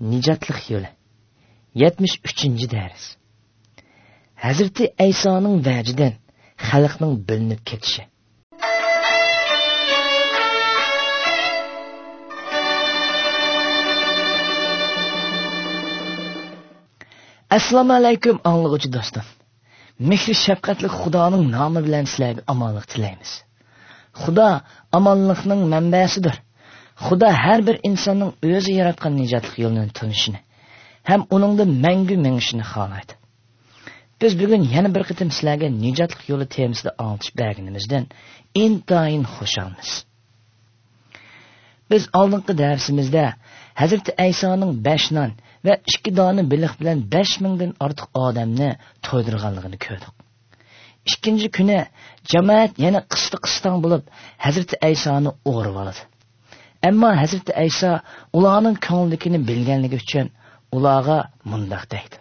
Nijatlik yo'li. 73-dars. Hazreti Aysoning vajidan xalqning bilinib ketishi. Assalomu alaykum anglag'uchi do'stim. Mehri shafqatli Xudoning nomi bilan sizlarga omonlik tilaymiz. Xudo omonlikning manbasidir. Xudo har bir insonning o'zi yaratgan nijotlik yo'lini tanishini ham uningda mangu mengishini xohlaydi. Biz bugun yana bir qitim sizlarga nijotlik yo'li temasida anglatish berganimizdan intayin xursandmiz. Biz oldingi darsimizda Hazreti Aysoning 5 non va 2 dona biliq bilan 5000 dan ortiq odamni to'ydirganligini ko'rdik. Ikkinchi kuni jamoat yana qisqa-qistan bo'lib Hazreti Aysoni o'g'irib oldi. Ammo Hazreti Ayso ularning ko'ngildagini bilganligi uchun ularga mundaq deydi.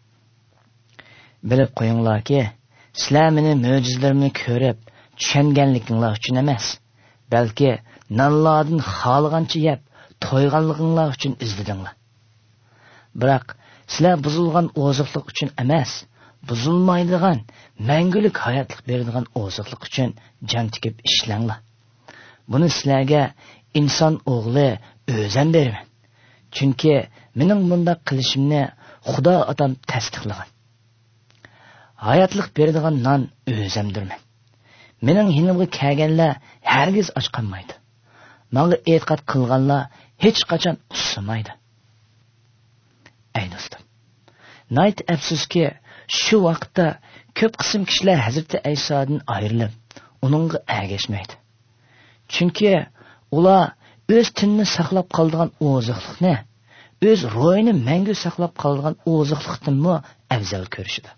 Bilib qo'yinglarki, sizlar meni mo'jizalarimni ko'rib, tushunganliginglar uchun emas, balki nonlardan xohlagancha yeb, to'yganliginglar uchun izladinglar. Biroq sizlar buzilgan oziqlik uchun emas, buzilmaydigan, mangulik hayotlik beradigan oziqlik uchun jon tikib ishlanglar. Buni sizlarga inson o'g'li o'zim beraman. Chunki mening bunda qilishimni Xudo otam tasdiqlagan. Hayotlik beradigan non o'zimdirman. Mening yinimga kelganlar hargiz och qolmaydi. Menga e'tiqod qilganlar hech qachon usimaydi. Ey do'stim, nayt afsuski shu vaqtda ko'p qism kishilar Hazreti Aysodan ayrilib, uningga ergashmaydi. Chunki ular o'z tinni saqlab qolgan oziqlikni, o'z ro'yini mangu saqlab qolgan oziqlikdanmi afzal ko'rishdi.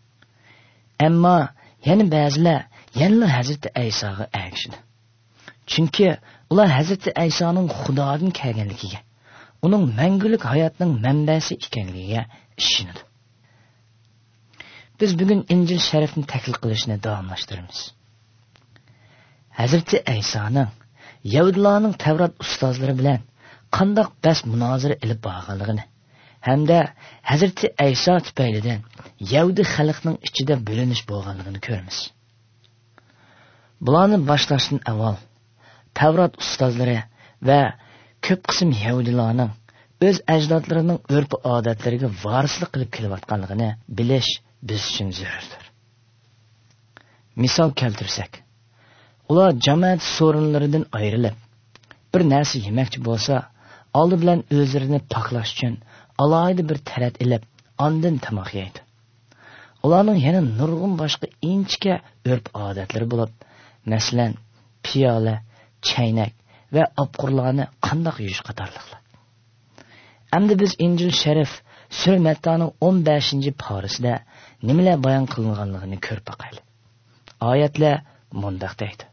Ammo yana ba'zilar yana Hazreti Aysoga ergashdi. Chunki ular Hazreti Aysoning Xudodan kelganligiga, uning mangulik hayotning manbasi ekanligiga ishonadi. Biz bugun Injil sharifni tahlil qilishni davomlashtiramiz. Hazreti Aysoning Yahudilarning Tavrat ustozlari bilan qandoq bas munozara ilib borganligini hamda Hazreti Ayso tufaylidan Yahudi xalqining ichida bo'linish bo'lganligini ko'ramiz. Bularni boshlashdan avval Tavrat ustozlari va ko'p qism Yahudilarning o'z ajdodlarining urf-odatlariga varislik qilib kelayotganligini bilish biz uchun zarurdir. Misol keltirsak, ular jamoat so'rinlaridan ayrilib, bir narsa yemoqchi bo'lsa, oldi bilan o'zlarini poklash uchun alohida bir tarat ilib, ondan tamoq yeydi. Ularning yana nurg'un boshqa inchika urf-odatlari bo'lib, masalan, piyola, chaynak va obqurlarni qandoq yuyish qatorliqlar. Endi biz Injil sharif Sura Mattoning 15-parasida nimalar bayon qilinganligini ko'rib boqaylik. Oyatlar mundaq deydi.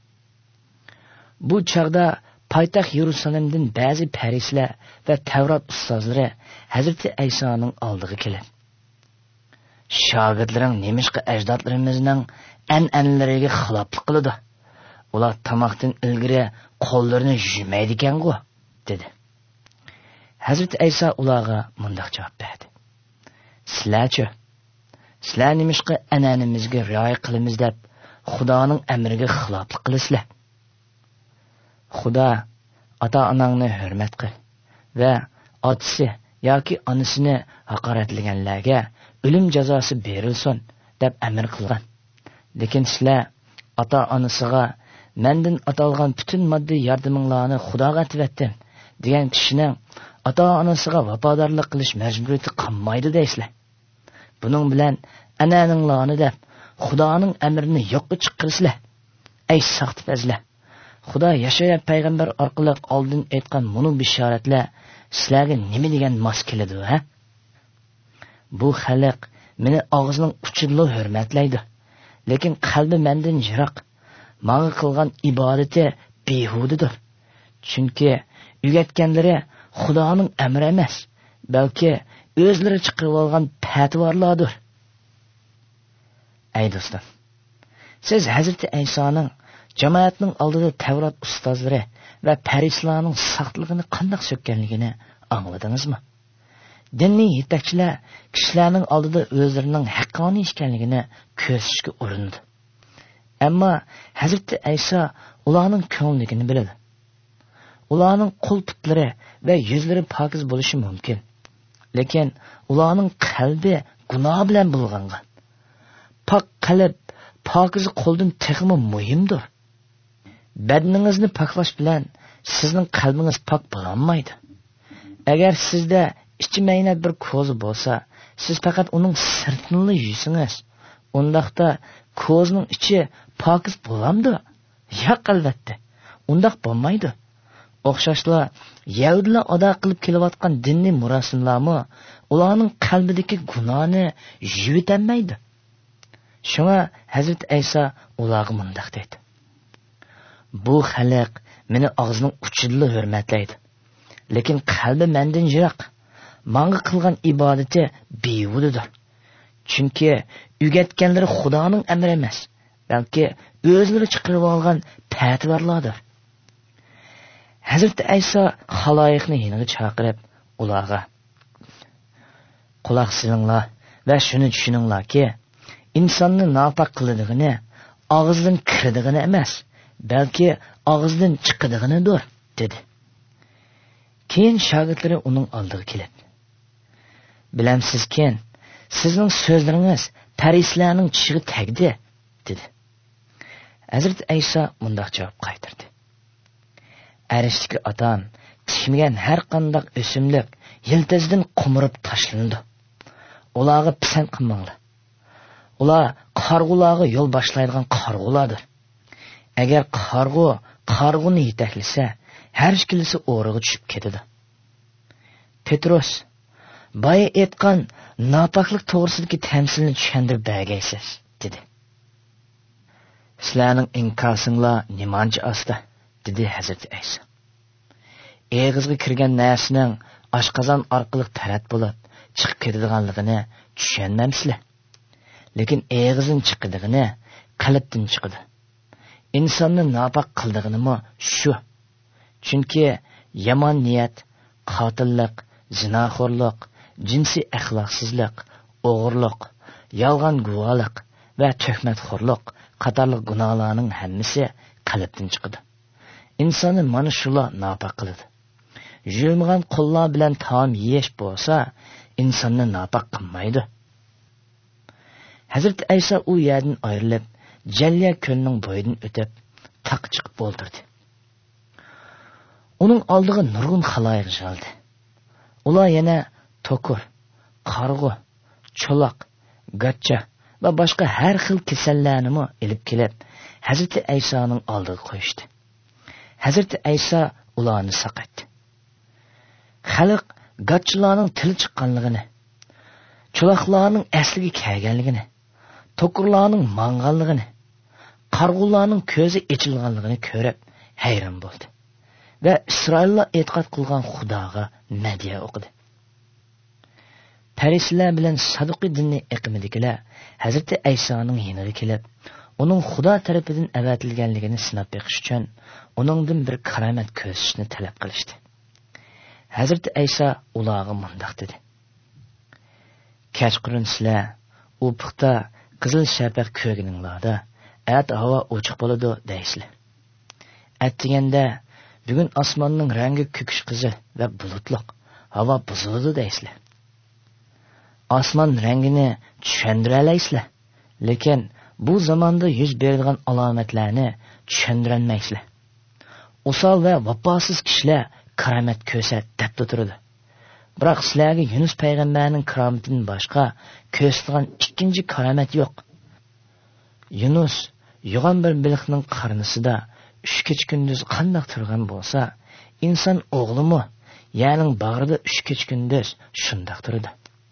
Bu chaqda poytaxt Yerusalimdan ba'zi farislar va Tavrat ustozlari Hazreti Aysoning oldiga kelib, "Shogirdlaring nemishqa ajdodlarimizning an'analariga xiloflik qiladi? Ular tamoqdan ilgari qo'llarini yuvmaydi ekan-ku", dedi. Hazreti Ayso ularga mundaq javob berdi: "Sizlarchi, sizlar nemishqa an'anamizga rioya qilamiz deb Xudoning amriga xiloflik qilasizlar? Xudo ota-onangni hurmat qil va otasi yoki onasini haqoratlaganlarga o'lim jazosi berilsin deb amr qilgan. Lekin sizlar ota-onasiga mendan atalgan butun moddiy yordaminglarni Xudoga atvatdim degan kishining ota-onasiga vafodorlik qilish majburiyati qolmaydi deysizlar. Buning bilan an'ananglarni deb Xudoning amrini yo'qqa chiqarsizlar. Ey saxtipazlar! Xudo Yashaya payg'ambar orqali oldin aytgan bunu bishoratlar sizlarga nima degan mos keladi, ha? Bu xalq meni og'zining uchida hurmatlaydi, lekin qalbi mendan yiroq. Menga qilgan ibodati behudadir. Chunki uyatganlari Xudoning amri emas, balki o'zlari chiqarib olgan patvorlardir." Ey do'stlar, siz Hazreti Aysoning jamoatning oldida Tavrat ustozlari va farislarning saqtligini qanday so'kkanligini angladingizmi? Dinni yetakchilar kishilarning oldida o'zlarining haqqoniy ekanligini ko'rsatishga urindi. Ammo Hazrati Ayso ularning ko'ngligini biladi. Ularning qo'l-putlari va yuzlari pokiz bo'lishi mumkin. Lekin ularning qalbi gunoh bilan bulg'angan. Pok qalb pokiz qo'ldan texmi muhimdir. Badaningizni poklash bilan sizning qalbingiz pok bo'lolmaydi. Agar sizda ichi maynat bir ko'zi bo'lsa, siz faqat uning sirtini yuysangiz, undaqda ko'zning ichi pokiz bo'lamdi? Yo'q, albatta. Undaq bo'lmaydi. O'xshashla Yahudilar ado qilib kelayotgan dinni murosimlarmi ularning qalbidagi gunohni yuvitolmaydi. Shunga Hazrat Ayso ularga mundaq dedi: Bu xalq meni og'zining uchida hurmatlaydi, lekin qalbi mendan yiroq. Menga qilgan ibodati behudadir. Chunki o'rgatganlari Xudoning amri emas, balki o'zlari chiqarib olgan fatvolardir. Hazrat Ayso xaloyiqni yeniga chaqirib, ularga: Quloq solinglar va shuni tushuninglarki, insonni nopok qiladiganini og'izdan kiradiganini emas, balki og'izdan chiqadiganidir, dedi. Keyin shogirdlari uning oldiga kelib: Bilamsizki, sizning so'zlaringiz farislarning tishiga tegdi, dedi. Hazrat Ayso mundaq javob qaytardi: Arishdagi otam tishmagan har qanday o'simlik yiltizdan qumirib tashlanadi. Ularga pisand qilmanglar. Ular qarg'ularga yo'l boshlaydigan qarg'ulardir. Agar qarg'uni yetaklasa, har ikkilisi o'riga tushib ketadi. Petros, boya aytgan nopoklik to'g'risidagi tamsilni tushuntirib bergaysiz, dedi. Sizlarning inkosinglar nimancha asta, dedi Hazrat Ayso. Eg'izga kirgan narsaning oshqozon orqali tarat bo'lib, chiqib ketadiganligini tushunmaysizlar. Lekin eg'izdan chiqadigini qalbdan chiqadi. İnsonni nopok qildiganimi shu. Chunki yomon niyat, qotillik, zinoxo'rlik, jinsiy axloqsizlik, o'g'irlik, yolg'on guvohlik va tuhmatxo'rlik qatorliq gunohlarning hammasi qalbdan chiqadi. İnsonni mana shular nopok qiladi. Yuvmagan qo'llar bilan taom yeyish bo'lsa, insonni nopok qilmaydi. Hazrat Ayso u yerdan ayrilib, Jalliya ko'lning bo'yidan o'tib, taq chiqib o'ldirdi. Uning oldiga nurg'un xaloyiq yig'ildi. Ular yana to'kur, qarg'u, cho'loq, gachcha va boshqa har xil kasallarni olib kelib, Hazrat Aysoning oldiga qo'yishdi. Hazrat Ayso ularni saqatdi. Xalq gachchalarning tili chiqqanligini, cho'loqlarning asliga kelganligini, to'kurlarning mang'anligini, qarg'ularning ko'zi ochilganligini ko'rib hayron bo'ldi va Isroillar e'tiqod qilgan Xudoga madhiya o'qidi. Farislar bilan Saduqiy dinni iqimidagilar Hazrat Aysoning yeniga kelib, uning Xudo tarafidan avatilganligini sinab beqish uchun uningdan bir karamat ko'rsatishni talab qilishdi. Hazrat Ayso ularga mundaq dedi: Kechqurun sizlar u puxta qizil shafaq ko'rganinglarda at havo ochiq bo'ladi deysizlar. Atdiganda bugun osmonning rangi ko'kish qizil va bulutliq, havo buziladi deysizlar. Osmon rangini tushundira olaysizlar, lekin bu zamonda yuz beradigan alomatlarni tushundira olmaysizlar. Usol va vafosiz kishilar karamat ko'rsat deb turadi. Biroq sizlarga Yunus payg'ambarning karomatidan boshqa ko'rsatgan ikkinchi karamat yo'q. Yunus yo'g'on bir baliqning qarnisida 3 kecha kunduz qandoq turgan bo'lsa, inson o'g'limi, ya'ni bag'rida 3 kecha kunduz shundoq turadi.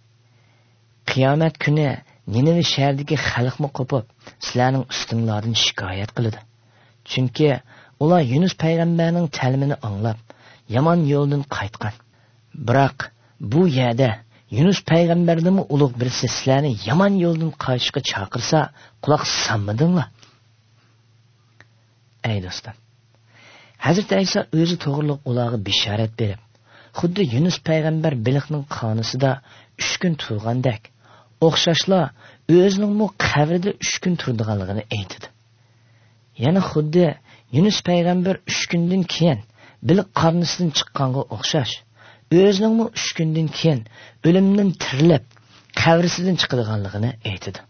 Qiyomat kuni Ninive shahridagi xalqmi qo'pib, sizlarning ustinglardan shikoyat qiladi. Chunki ular Yunus payg'ambarning ta'limini anglab, yomon yo'ldan qaytgan. Biroq bu yerda Yunus payg'ambarning ulug' birisi sizlarni yomon yo'ldan qaytishga chaqirsa, quloq solmadinglar. Ey do'stlar, Hazrat Ayso o'zi to'g'riliq ularga bishorat berib, xuddi Yunus payg'ambar Biliqning qonusida 3 kun turgandek, o'xshashla o'zining mu qabrida 3 kun turdiganligini aytdi. Yana xuddi Yunus payg'ambar 3 kundan keyin Biliq qornisidan chiqqanga o'xshash, o'zining mu 3 kundan keyin o'limdan tirilib, qabrisidan chiqadiganligini aytdi.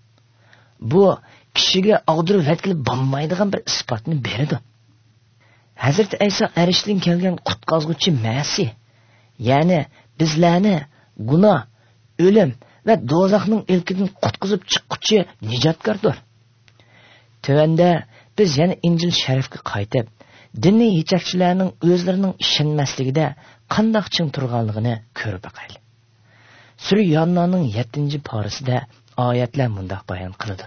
Bu kishiga og'dirib vatkilib bo'lmaydigan bir isbotni berdi. Hazrat Ayso arishdan kelgan qutqazguvchi Masih, ya'ni bizlarni gunoh, o'lim va do'zaxning ilkidan qutqizib chiqquchi nijotkordir. Tövanda biz yana Injil sharifga qaytib, diniy yetakchilarning o'zlarining ishonmasligida qandoq ching turganligini ko'rib boqaylik. Sura Yonnaning 7-parasida oyatlar mundoq bayon qiladi.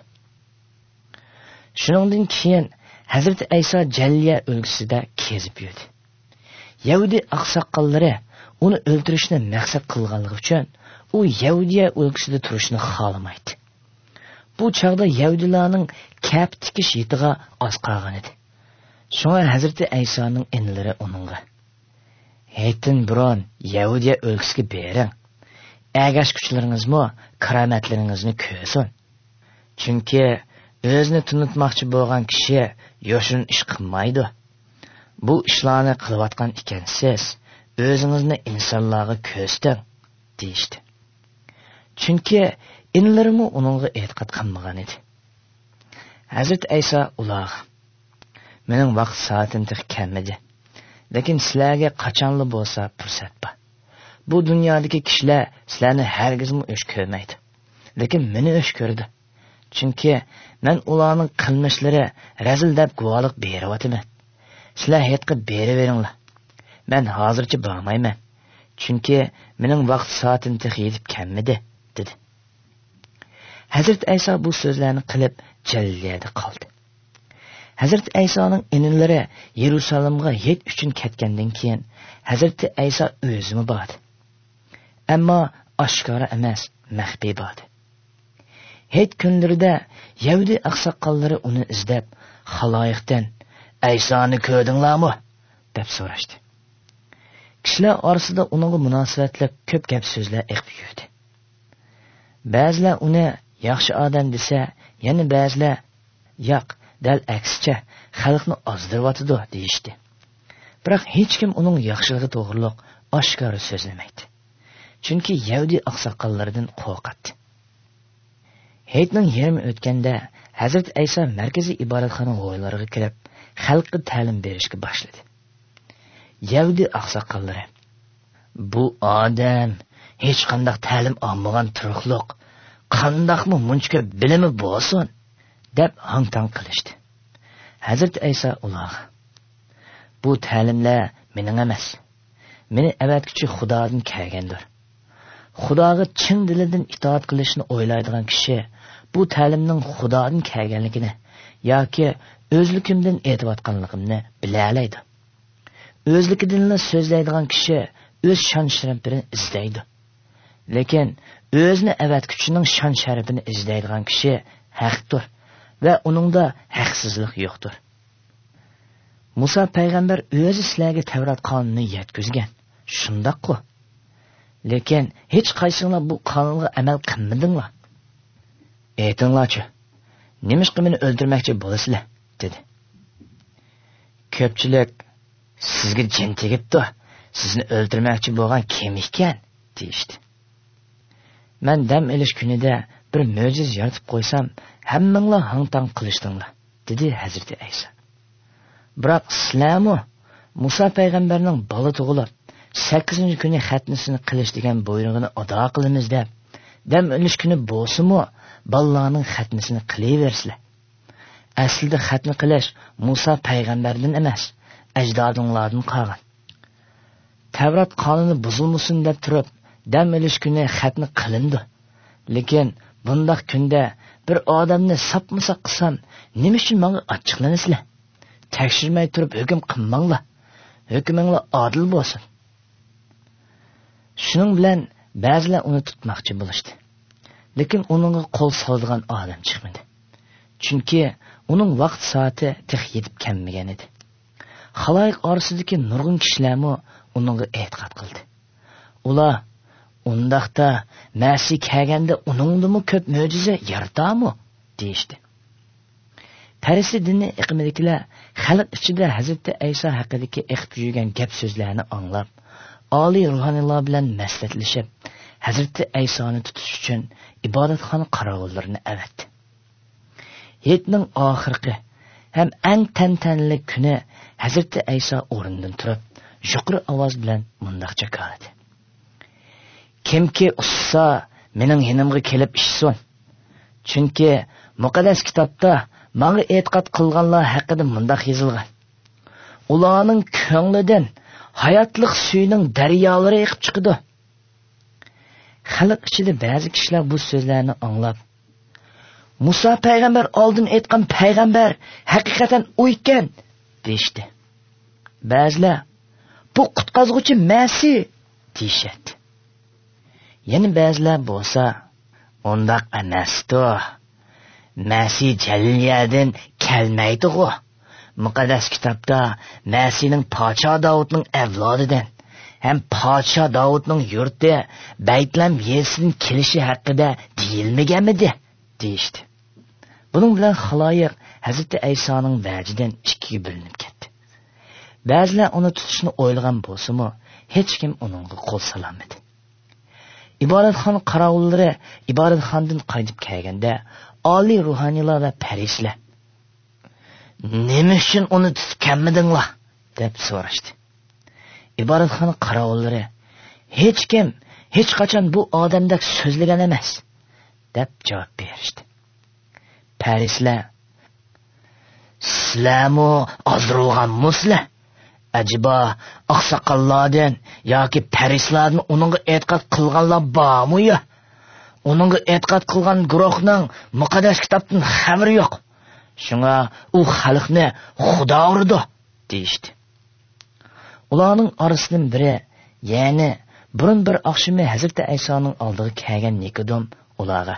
Shuningdan keyin Hazrat Ayso Jalliya o'lkasida kezib yurdi. Yahudi oqsoqollari uni o'ldirishni maqsad qilganligi uchun u Yahudiya o'lkasida turishni xohlamaydi. Bu chaqda Yahudilarning kap tikish yetiga oz qolgan edi. Shunga Hazrat Aysoning inlari uningga: "Haytin biron Yahudiya o'lkasiga bering. Agash kuchlaringizmi, karomatlaringizni ko'rsin. Chunki o'zini tunutmoqchi bo'lgan kishi yoshin ish qilmaydi. Bu ishlarni qilayotgan ekansiz, o'zingizni insonlarga ko'rsiting", deyishdi. Chunki inlarimi uningga e'tiqod qilmagan edi. Hazrat Ayso ularga: "Mening vaqt soatim tiq kelmadi. Lekin sizlarga qachonli bo'lsa fursat bor. Bu dunyodagi kishilar sizlarni hargizmi o'sh ko'rmaydi. Lekin meni o'sh ko'rdi. Chunki men ularning qilmishlari razil deb guvohlik beryapman. Sizlar hayotga beraveringlar. Men hozircha bormayman. Chunki mening vaqt soatim tiq yetib kelmadi", dedi. Hazrat Ayso bu so'zlarni qilib Jalliyada qoldi. Hazrat Aysoning inilari Yerusalimga yet uchun ketgandan keyin Hazrat Ayso o'zimi bordi. Ammo oshkora emas, maxfiy bordi. Hech kunlarda Yahudi oqsoqollari uni izlab, xaloyiqdan "Aysoni ko'rdinglarmi?" deb so'rashdi. Kishilar orasida uningga munosabatli ko'p gap so'zlar eqib yurdi. Ba'zilar uni yaxshi odam desa, yana ba'zilar yo'q, dal aksicha xalqni ozdiryotdi deyishdi. Biroq hech kim uning yaxshiligi to'g'riliq oshkora so'zlamaydi. Chunki Yahudi oqsoqollaridan qo'rqadi. Hayitning yarmi o'tganda Hazrat Ayso markaziy ibodatxona g'oylariga kirib, xalqqa ta'lim berishga boshladi. Yahudi oqsoqollari: "Bu odam hech qanday ta'lim olmagan turuqliq, qandoqmi muncha bilimi bo'lsin?" deb hang-tang qilishdi. Hazrat Ayso ularga: "Bu ta'limlar mening emas. Meni avatguchi Xudodan kelgandir. Xudoga chin dilidan itoat qilishni o'ylaydigan kishi bu ta'limning Xudodan kelganligini yoki o'zligimdan aytayotganligimni bilalaydi. O'zligidan so'zlaydigan kishi o'z shon-sharafini izlaydi. Lekin o'zini avatguchining shon-sharafini izlaydigan kishi haqdir va uningda haqsizlik yo'qdir. Musa payg'ambar o'zi sizlarga Tavrat qonunini yetkazgan. Shundaqku. Lekin hech qaysinglar bu qonunga amal qilmadinglar. Aytinglarchi, nimishqa meni o'ldirmoqchi bo'lasizlar?" dedi. Ko'pchilik: "Sizga jin tegibdi. Sizni o'ldirmoqchi bo'lgan kim ekan?" deyishdi. "Men dam olish kunida bir mo'jiz yaratib qo'ysam, hammanglar hang-tang qilishdinglar", dedi Hazrat Ayso. Biroq sizlarmi Musa payg'ambarning bola tug'ilib 8-kuni xatnisini qilish degan buyrug'ini ado qilamiz deb, dam olish kuni bo'lsa-mu bolalarning xatnisini qilaversizlar. Aslida xatni qilish Musa payg'ambardan emas, ajdodinglardan qolgan. Tavrat qonuni buzilmasin deb turib, dam olish kuni xatni qilindi. Lekin bundaq kunda bir odamni sapmasa qilsam, nima uchun menga ochiqlanasizlar? Tekshirmay turib hukm qilmanglar. Hukminglar adil bo'lsin." Shuning bilan ba'zilar uni tutmoqchi bo'lishdi. Lekin uningga qo'l soladigan odam chiqmadi. Chunki uning vaqt soati tiq yetib kelmagan edi. Xaloyiq orasidagi nurg'un kishilarmi uningga e'tiqod qildi. Ular undaqda Masih kelganda uningdimi ko'p mo'jiza yaratami deyishdi. Parisi dini iqimidagilar xalq ichida Hazrati Ayso haqidagi eqib yurgan gap so'zlarni anglab, oliy ruhoniylar bilan maslahatlashib, Hazrati Aysoni tutish uchun ibodatxona qorovullarini avatdi. Yetning oxirgi ham eng tantanali kuni Hazrati Ayso o'rnidan turib, yuqori ovoz bilan mundaqcha qildi. Kimki ussa mening yonimga kelib ishsin. Chunki muqaddas kitobda menga e'tiqod qilganlar haqida mundaq yozilgan. Ularning ko'nglidan hayotlik suyining daryolari oqib chiqadi. Xalq ichida ba'zi kishilar bu so'zlarni anglab, Musa payg'ambar oldin aytgan payg'ambar haqiqatan u ekan deyishdi. Ba'zilar bu qutqazuvchi Masih deyishdi. Yana ba'zilar bo'lsa, undaq emasdi. Masih Jaliliyadan kelmaydi-ku. Muqaddas kitobda Masihning podsho Davudning avlodidan ham podsho Davudning yurti Baytlam yesidan kelishi haqida deyilmaganmidi deyishdi. Buning bilan xaloyiq Hazrati Aysoning vajidan ikkiga bo'linib ketdi. Ba'zilar uni tutishni o'ylagan bo'lsa-mu, hech kim uningga qo'l sololmadi. Ibodatxona qorovullari ibodatxonadan qaytib kelganda, oliy ruhoniylar va parislar "Nima uchun uni tutib kelmadinglar?" deb so'rashdi. Ibodatxona qorovullari "Hech kim hech qachon bu odamdek so'zlagan emas" deb javob berishdi. Parislar "Sizlarmi ozdirgan muslar? Ajiba oqsoqollardan yoki parislardan uningga e'tiqod qilganlar bormi yo? Uningga e'tiqod qilgan guruhning muqaddas kitobdan xabari yo'q. Shunga u xalqni Xudo urdi" deyishdi. Ularning orasidan biri, ya'ni burun bir oqshimi Hazrati Aysoning oldiga kelgan Nikodem ularga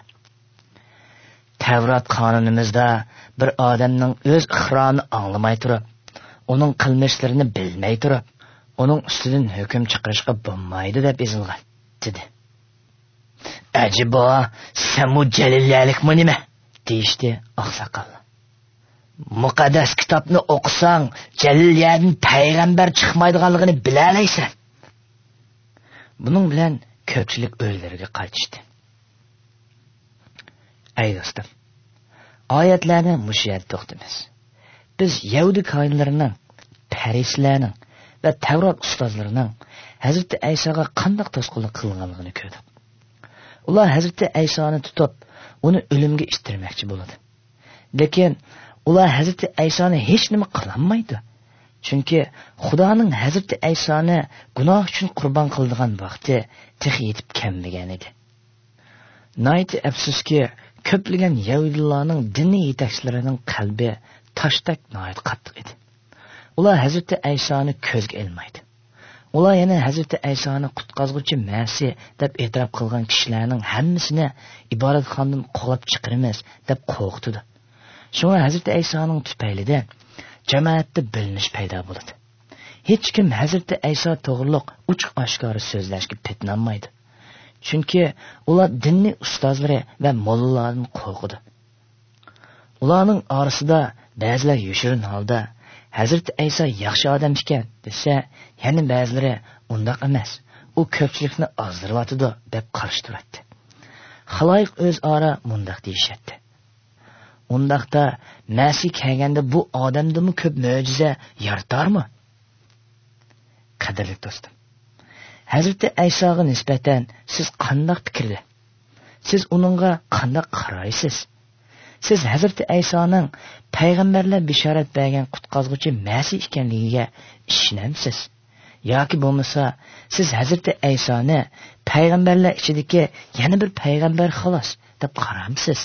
Tavrat qonunimizda bir odamning o'z ixroni anglamay turib, uning qilmishlarini bilmay turib, uning ustidan hukm chiqarishga bo'lmaydi deb yozilgan dedi. "Ajiba, samu jalillikmi nima?" deyishdi oqsoqollar. "Muqaddas kitobni o'qisang, Jalillardan payg'ambar chiqmaydiganligini bilalaysan." Buning bilan ko'pchilik o'ylariga qaytishdi. Ey do'stim, oyatlarni mush yerda to'xtamiz. Biz Yahudi koinlarining, parislarning va Tavrat ustozlarining Hazrati Aysoga qanday to'sqinlik qilganligini ko'rdik. Ular Hazrati Aysoni tutib, uni o'limga ishtirmoqchi bo'ladi. Lekin ular Hazrati Aysoni hech nima qilolmaydi. Chunki Xudoning Hazrati Aysoni gunoh uchun qurbon qildigan vaqti tex yetib kelmagan edi. Nayti afsuski, ko'plagan Yahudilarning diniy yetakchilarining qalbi toshdak noyat qattiq edi. Ular Hazrati Aysoni ko'zga ilmaydi. Ular yana Hazrati Aysoni qutqazuvchi Masih deb e'tirof qilgan kishilarning hammasini ibodatxonadan quvib chiqaramiz deb qo'rqitdi. Shunga Hazrati Aysoning tufaylida jamoatda bo'linish paydo bo'ldi. Hech kim Hazrati Ayso to'g'riliq uch-oshkora so'zlashga petinolmaydi. Chunki ular dinning ustozlari va mollalardan qo'rqidi. Ularning orasida ba'zilar yoshirin holda Hazrati Ayso yaxshi odam ekan desa, yana ba'zilari undaq emas, u ko'pchilikni ozdiryotdi deb qarshi turadi. Xaloyiq o'zaro mundaq deyishadi. Undaqda Masih kelganda bu odamdimi ko'p mo'jiza yaratarmi? Qadrli do'stim, Hazrati Aysoga nisbatan siz qanday fikrda? Siz uningga qanday qaraysiz? Siz Hazrati Aysoning payg'ambarlar bishorat bergan qutqazuvchi Masih ekanligiga ishonamsiz? Yoki bo'lmasa, siz Hazrati Aysoni payg'ambarlar ichidagi yana bir payg'ambar xolos deb qaramsiz?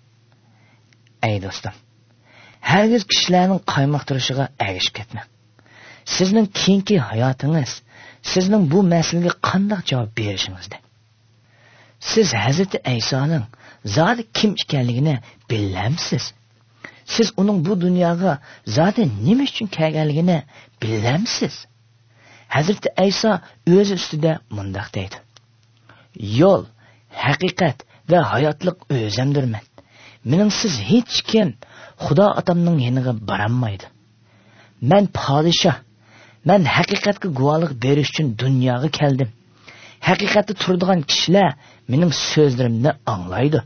Ey do'stim, hargiz kishilarning qaymoq turishiga ergishib ketmang. Sizning keyingi hayotingiz sizning bu masalaga qanday javob berishingizda. Siz Hazrati Aysoning zoti kim ekanligini bilamsiz? Siz uning bu dunyoga zoti nima uchun kelganligini bilamsiz? Hazreti Ayso o'zi ustida mundaq deydi: yo'l, haqiqat va hayotlik o'zimdirman. Meningsiz hech kim Xudo otamning yoniga borolmaydi. Men podshoh, men haqiqatga guvohlik berish uchun dunyoga keldim. Haqiqatda turadigan kishilar mening so'zlarimni anglaydi.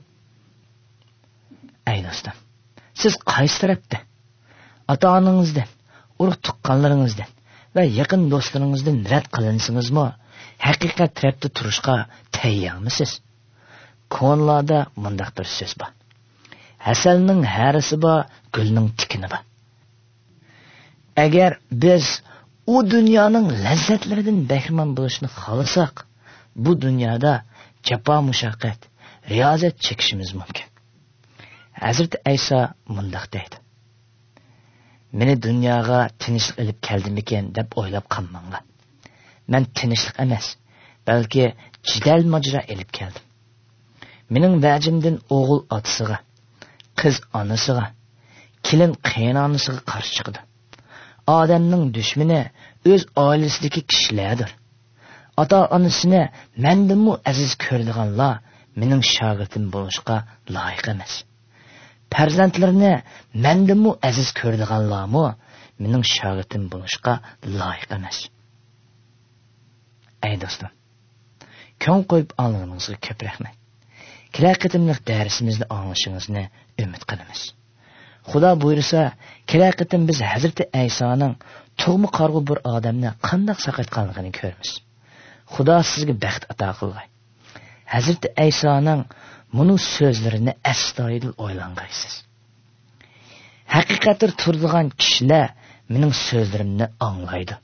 Ey do'stim, siz qaysi tarafda? Ota-onangizdan, urug' tuqqanlaringizdan va yaqin do'stlaringizdan rad qilinsingizmi, haqiqat tarafda turishga tayyormisiz? Ko'nlarda mundaq bir so'z bor: hasalning harisi bor, gulning tikini bor. Agar biz u dunyoning lazzatlaridan bahramand bo'lishni xohlasak, bu dunyoda jafo mushaqqat, riyozat chekishimiz mumkin. Hazreti Ayso mundaq deydi: meni dunyoga tinchlik ilib keldimikin deb o'ylab qolmanglar. Men tinchlik emas, balki jidal majra ilib keldim. Mening vajimdan o'g'il otasiga, qiz onasiga, kelin qaynonasiga qarshi chiqdi. Odamning dushmani o'z oilasidagi kishilardir. Ota-onasini mendanmi aziz ko'radiganlar mening shogirdim bo'lishga loyiq emas. Farzandlarini mendanmi aziz ko'radiganlarmi mening shogirdim bo'lishga loyiq emas. Ey do'stim, ko'ng qo'yib olganingizga ko'p rahmat. Kelar qitimliq darsimizni anglashingizni umid qilamiz. Xudo buyursa, kelar qitim biz Hazreti Aysoning tug'ma qarg'u bir odamni qanday saqaytganligini ko'ramiz. Xudo sizga baxt ato qilgay. Hazreti Aysoning bunu so'zlarini astoydil o'ylangaysiz. Haqiqatda turadigan kishilar mening so'zlarimni anglaydi.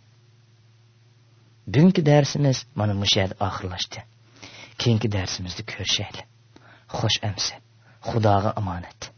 Bugungi darsimiz mana shu yerda oxirlashdi. Keyingi darsimizda ko'rishaylik. Xo'sh amsa. Xudoga omonat.